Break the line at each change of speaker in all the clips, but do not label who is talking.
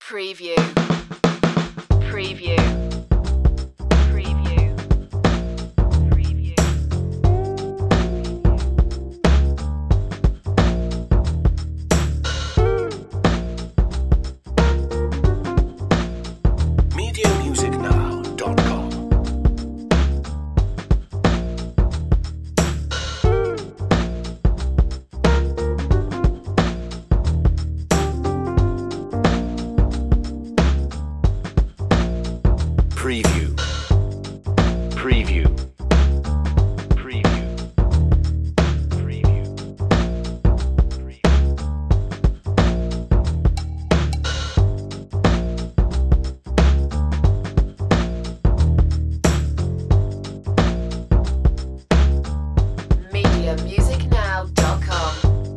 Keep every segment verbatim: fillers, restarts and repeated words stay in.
Preview. Preview. Preview. Preview.
media music now dot com Preview. Preview. Preview. Preview.
media music now dot com.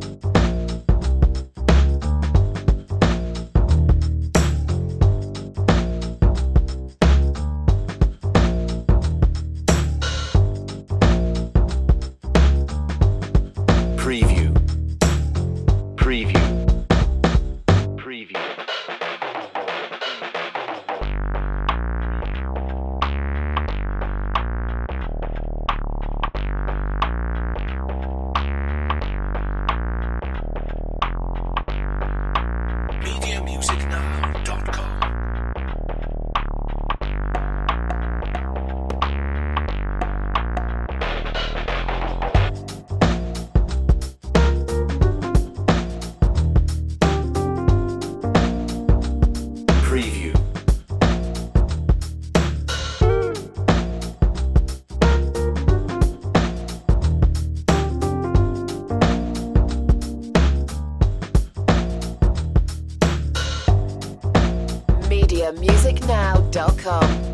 Preview. Preview. Preview. media music now dot com Preview.
media music now dot com.